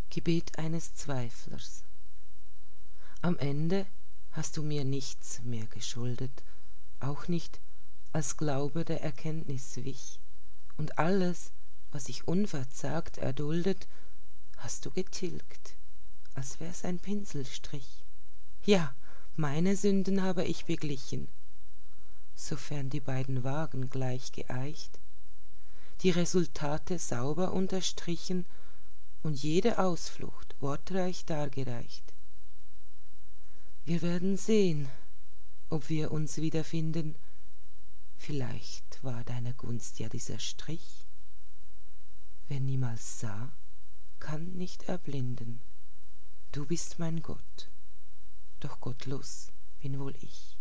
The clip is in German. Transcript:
Gebet eines Zweiflers. Am Ende hast du mir nichts mehr geschuldet, auch nicht, als Glaube der Erkenntnis wich, und alles, was ich unverzagt erduldet, hast du getilgt, als wär's ein Pinselstrich. Ja, meine Sünden habe ich beglichen, sofern die beiden Wagen gleich geeicht, die Resultate sauber unterstrichen und jede Ausflucht wortreich dargereicht. Wir werden sehen, ob wir uns wiederfinden. Vielleicht war deine Gunst ja dieser Strich. Wer niemals sah, kann nicht erblinden. Du bist mein Gott, doch gottlos bin wohl ich.